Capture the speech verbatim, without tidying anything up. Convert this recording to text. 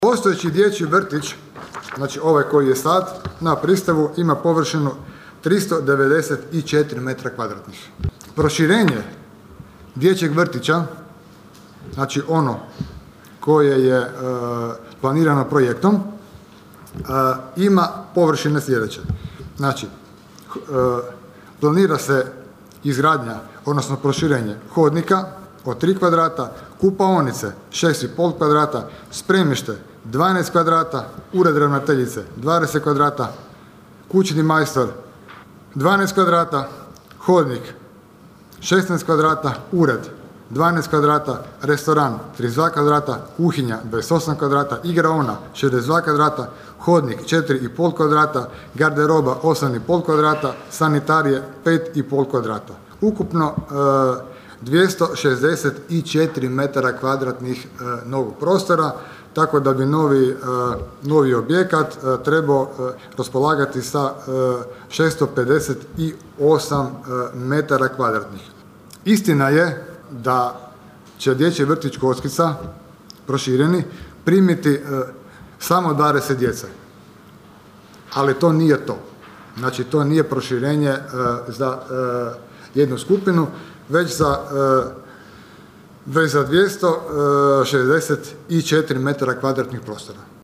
Postojeći dječji vrtić, znači ovaj koji je sad na Pristavu, ima površinu tristo devedeset četiri metra kvadratnih. Proširenje dječjeg vrtića, znači ono koje je e, planirano projektom, e, ima površine sljedeće. Znači, e, planira se izgradnja, odnosno proširenje hodnika od tri kvadrata, kupaonice šest i pol kvadrata, spremište dvanaest kvadrata, ured ravnateljice dvadeset kvadrata, kućni majstor dvanaest kvadrata, hodnik šesnaest kvadrata, ured dvanaest kvadrata, restoran trideset dva kvadrata, kuhinja dvadeset osam kvadrata, igraona šezdeset dva kvadrata, hodnik četiri i pol kvadrata, garderoba osam i pol kvadrata, sanitarije pet i pol kvadrata. Ukupno e, dvjesto šezdeset četiri metara kvadratnih e, novog prostora, tako da bi novi, e, novi objekat e, trebao e, raspolagati sa e, šesto pedeset osam e, metara kvadratnih. Istina je da će dječji vrtić Kockica, prošireni, primiti e, samo dvadeset djece. Ali to nije to. Znači, to nije proširenje e, za e, jednu skupinu, već za, e, već za dvjesto šezdeset četiri metara kvadratnih prostora.